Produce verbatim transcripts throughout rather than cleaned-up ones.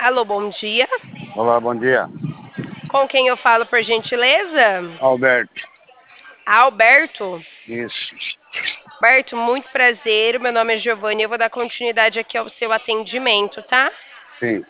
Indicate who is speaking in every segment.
Speaker 1: Alô, bom dia.
Speaker 2: Olá, bom dia.
Speaker 1: Com quem eu falo, por gentileza?
Speaker 2: Alberto.
Speaker 1: Alberto.
Speaker 2: Isso.
Speaker 1: Alberto, muito prazer. Meu nome é Giovanni. Eu vou dar continuidade aqui ao seu atendimento, tá?
Speaker 2: Sim.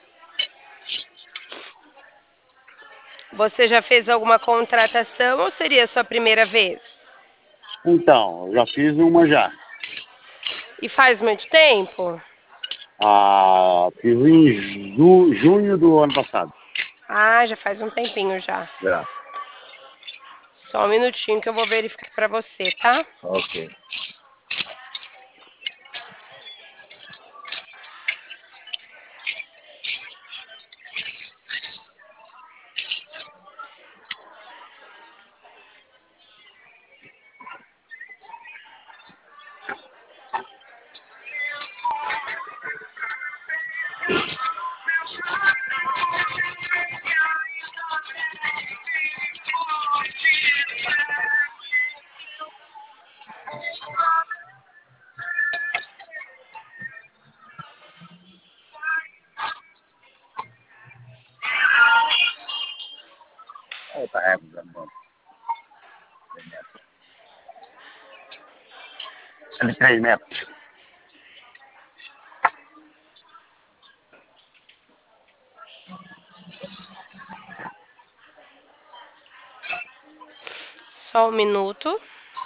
Speaker 1: Você já fez alguma contratação ou seria a sua primeira vez?
Speaker 2: Então, eu já fiz uma já.
Speaker 1: E faz muito tempo?
Speaker 2: Ah, fiz em ju- junho do ano passado.
Speaker 1: Ah, já faz um tempinho já.
Speaker 2: Já.
Speaker 1: Só um minutinho que eu vou verificar pra você, tá?
Speaker 2: Ok. Oh, tá é, bom. É de três metros.
Speaker 1: Só um minuto.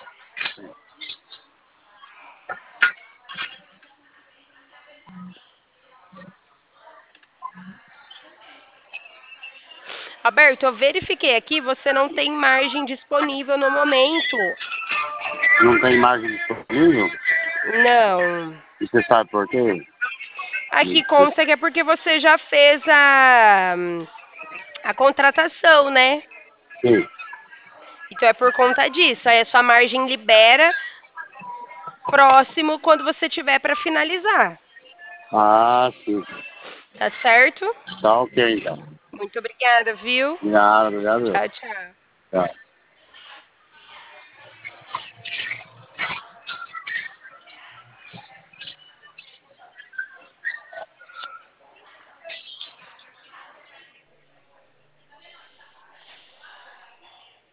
Speaker 1: Alberto, eu verifiquei aqui, você não tem margem disponível no momento.
Speaker 2: Não tem imagem disponível?
Speaker 1: Não.
Speaker 2: E você sabe por quê?
Speaker 1: Aqui consta que é porque você já fez a, a contratação, né?
Speaker 2: Sim.
Speaker 1: Então é por conta disso. Aí a sua margem libera próximo quando você tiver para finalizar.
Speaker 2: Ah, sim.
Speaker 1: Tá certo?
Speaker 2: Tá ok, então.
Speaker 1: Muito obrigada, viu?
Speaker 2: Obrigado, obrigado.
Speaker 1: Tchau, tchau.
Speaker 2: Tchau.